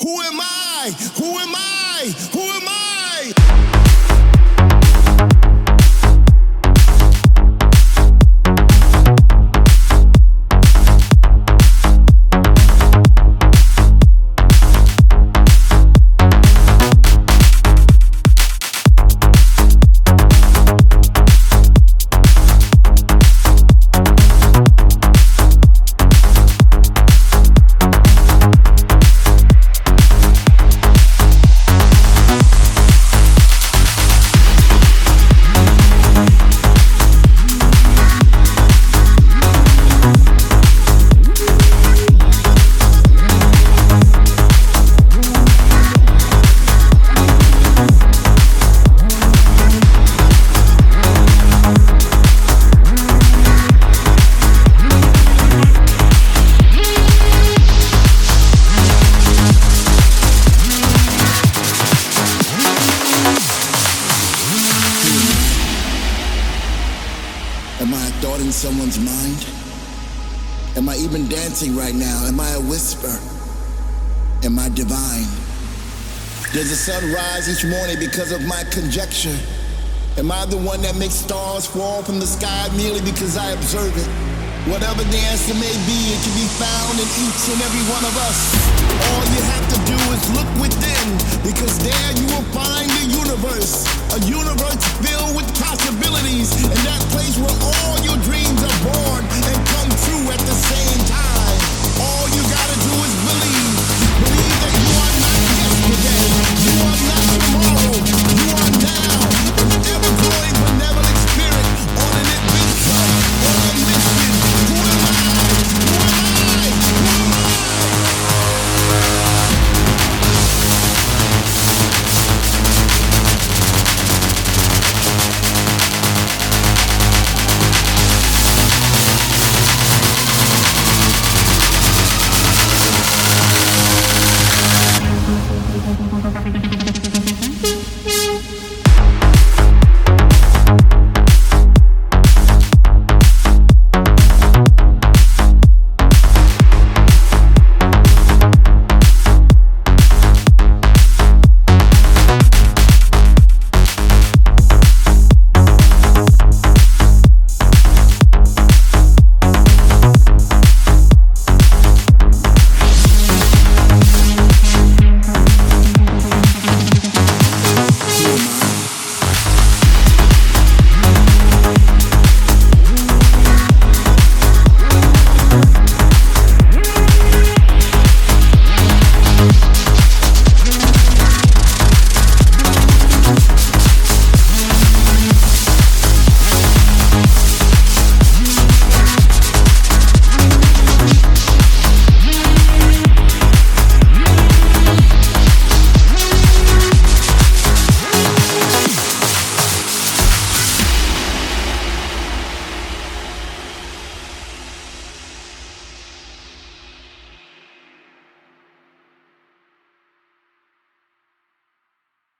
Who am I? Who am I? Who am I? Am I a thought in someone's mind? Am I even dancing right now? Am I a whisper? Am I divine? Does the sun rise each morning because of my conjecture? Am I the one that makes stars fall from the sky merely because I observe it? Whatever the answer may be, it can be found in each and every one of us.